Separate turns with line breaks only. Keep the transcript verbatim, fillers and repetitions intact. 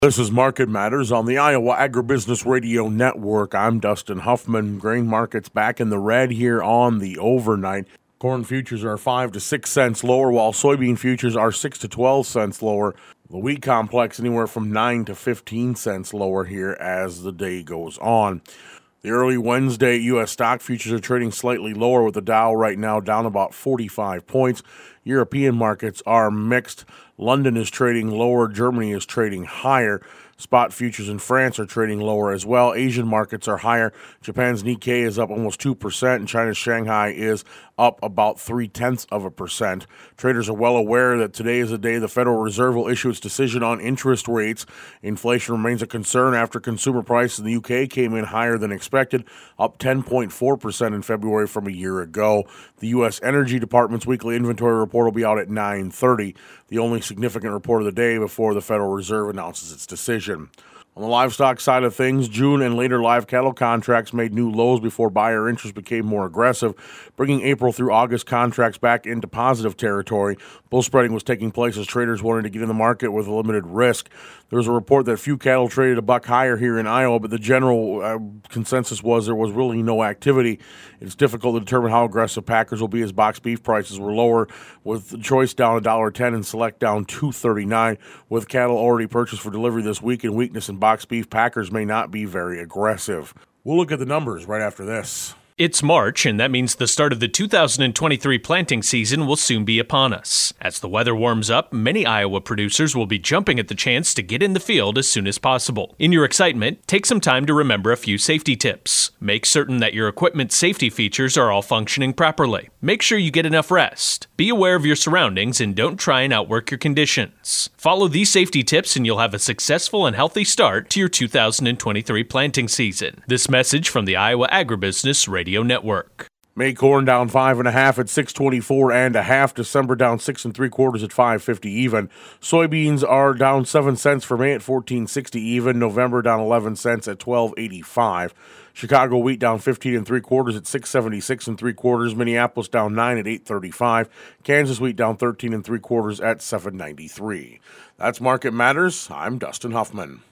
This is Market Matters on the Iowa Agribusiness Radio Network. I'm Dustin Huffman. Grain markets back in the red here on the overnight. Corn futures are five to six cents lower, while soybean futures are six to twelve cents lower. The wheat complex anywhere from nine to fifteen cents lower here as the day goes on. The early Wednesday U S stock futures are trading slightly lower, with the Dow right now down about forty-five points. European markets are mixed. London is trading lower. Germany is trading higher. Spot futures in France are trading lower as well. Asian markets are higher. Japan's Nikkei is up almost two percent, and China's Shanghai is up about three-tenths of a percent. Traders are well aware that today is the day the Federal Reserve will issue its decision on interest rates. Inflation remains a concern after consumer prices in the U K came in higher than expected, up ten point four percent in February from a year ago. The U S Energy Department's weekly inventory report will be out at nine thirty, the only significant report of the day before the Federal Reserve announces its decision. On the livestock side of things, June and later live cattle contracts made new lows before buyer interest became more aggressive, bringing April through August contracts back into positive territory. Bull spreading was taking place as traders wanted to get in the market with limited risk. There was a report that few cattle traded a buck higher here in Iowa, but the general uh, consensus was there was really no activity. It's difficult to determine how aggressive packers will be as box beef prices were lower, with choice down one dollar ten and select down two thirty-nine. With cattle already purchased for delivery this week and weakness in box beef, packers may not be very aggressive. We'll look at the numbers right after this.
It's March, and that means the start of the two thousand twenty-three planting season will soon be upon us. As the weather warms up, many Iowa producers will be jumping at the chance to get in the field as soon as possible. In your excitement, take some time to remember a few safety tips. Make certain that your equipment's safety features are all functioning properly. Make sure you get enough rest. Be aware of your surroundings and don't try and outwork your conditions. Follow these safety tips and you'll have a successful and healthy start to your two thousand twenty-three planting season. This message from the Iowa Agribusiness Radio Network.
May corn down five and a half at six twenty-four and a half. December down six and three quarters at five fifty even. Soybeans are down seven cents for May at fourteen sixty even. November down eleven cents at twelve eighty-five. Chicago wheat down fifteen and three quarters at six seventy-six and three quarters. Minneapolis down nine at eight thirty-five. Kansas wheat down thirteen and three quarters at seven ninety-three. That's Market Matters. I'm Dustin Huffman.